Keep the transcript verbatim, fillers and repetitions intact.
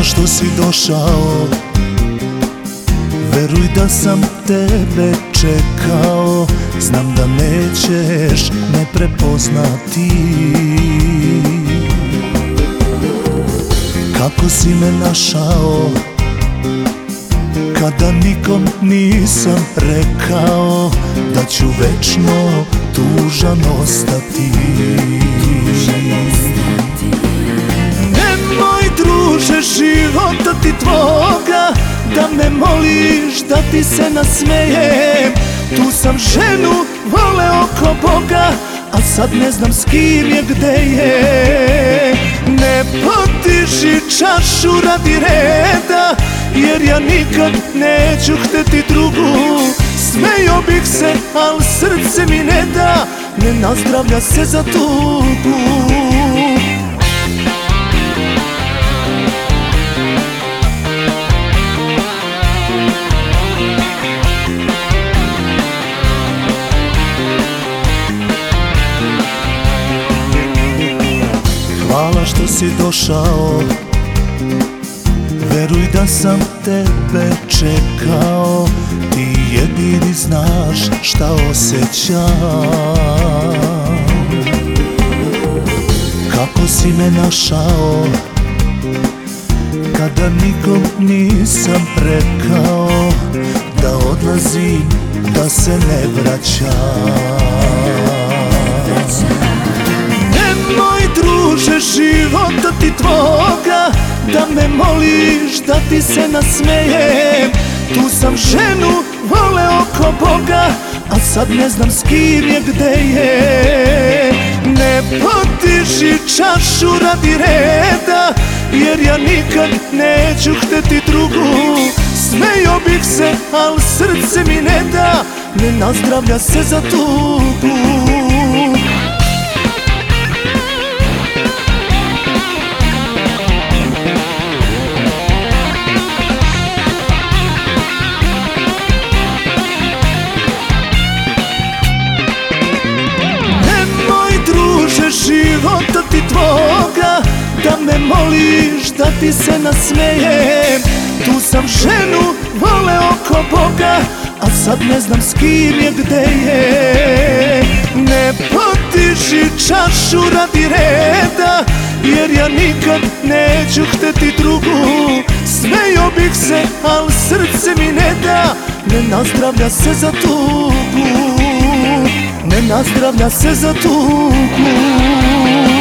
Hvala što si došao, veruj da sam tebe čekao. Znam da nećeš me prepoznati kako si me našao, kada nikom nisam rekao da ću večno tužan ostati. Nemoj druže života ti tvoga da me moliš da ti se nasmejem. Tu sam ženu voleo ko Boga, a sad ne znam s kim je, gde je. Ne podiži čašu radi reda, jer ja nikad neću hteti drugu. Smejo bih se, al srce mi ne da, ne nazdravlja se za tugu. Hvala što si došao, veruj da sam tebe čekao. Ti jedini znaš šta osjećam, kako si me našao, kada nikom nisam rekao da odlazim, da se ne vraćam. Nemoj druže života ti tvoga da me moliš da ti se nasmejem. Tu sam ženu voleo ko Boga, a sad ne znam s kim je, gde je. Ne podiži čašu radi reda, jer ja nikad neću hteti drugu. Smejo bih se, al srce mi ne da, ne nazdravlja se za tugu. Života ti tvoga da me moliš da ti se nasmejem. Tu sam ženu voleo ko Boga, a sad ne znam s kim je, gde je. Ne podiži čašu radi reda, jer ja nikad neću hteti drugu. Smejo bih se, al srce mi ne da, ne nazdravlja se za tugu. Ne nazdravlja se za tugu.